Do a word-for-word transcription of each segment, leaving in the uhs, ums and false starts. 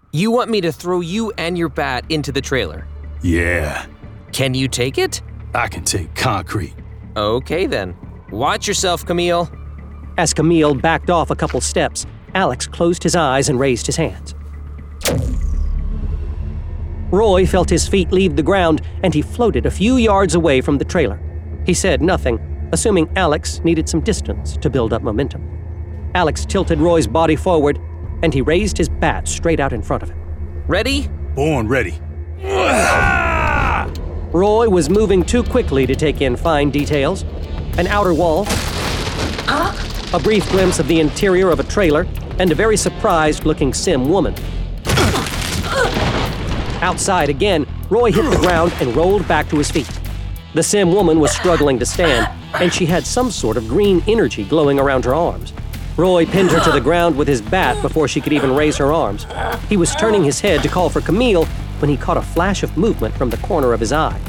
You want me to throw you and your bat into the trailer? Yeah. Can you take it? I can take concrete. Okay then. Watch yourself, Camille. As Camille backed off a couple steps, Alex closed his eyes and raised his hands. Roy felt his feet leave the ground, and he floated a few yards away from the trailer. He said nothing, assuming Alex needed some distance to build up momentum. Alex tilted Roy's body forward, and he raised his bat straight out in front of him. Ready? Born ready. Roy was moving too quickly to take in fine details. An outer wall, a brief glimpse of the interior of a trailer, and a very surprised-looking Sim woman. Outside again, Roy hit the ground and rolled back to his feet. The Sim woman was struggling to stand, and she had some sort of green energy glowing around her arms. Roy pinned her to the ground with his bat before she could even raise her arms. He was turning his head to call for Camille when he caught a flash of movement from the corner of his eye.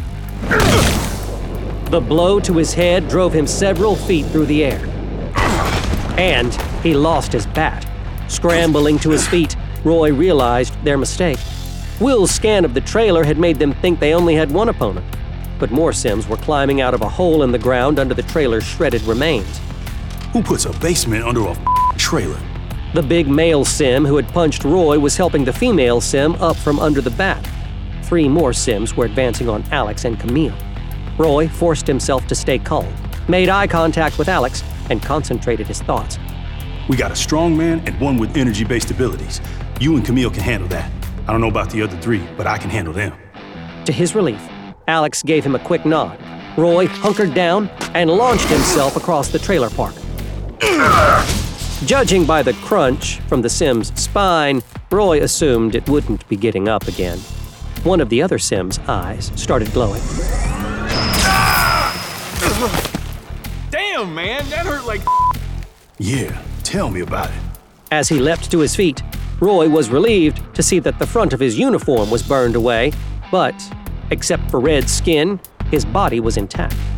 The blow to his head drove him several feet through the air. And he lost his bat. Scrambling to his feet, Roy realized their mistake. Will's scan of the trailer had made them think they only had one opponent, but more Sims were climbing out of a hole in the ground under the trailer's shredded remains. Who puts a basement under a trailer? The big male Sim who had punched Roy was helping the female Sim up from under the bat. Three more Sims were advancing on Alex and Camille. Roy forced himself to stay calm, made eye contact with Alex, and concentrated his thoughts. We got a strong man and one with energy-based abilities. You and Camille can handle that. I don't know about the other three, but I can handle them. To his relief, Alex gave him a quick nod. Roy hunkered down and launched himself across the trailer park. Judging by the crunch from the Sim's spine, Roy assumed it wouldn't be getting up again. One of the other Sim's eyes started glowing. Damn, man, that hurt like. Yeah, tell me about it. As he leapt to his feet, Roy was relieved to see that the front of his uniform was burned away, but, except for red skin, his body was intact.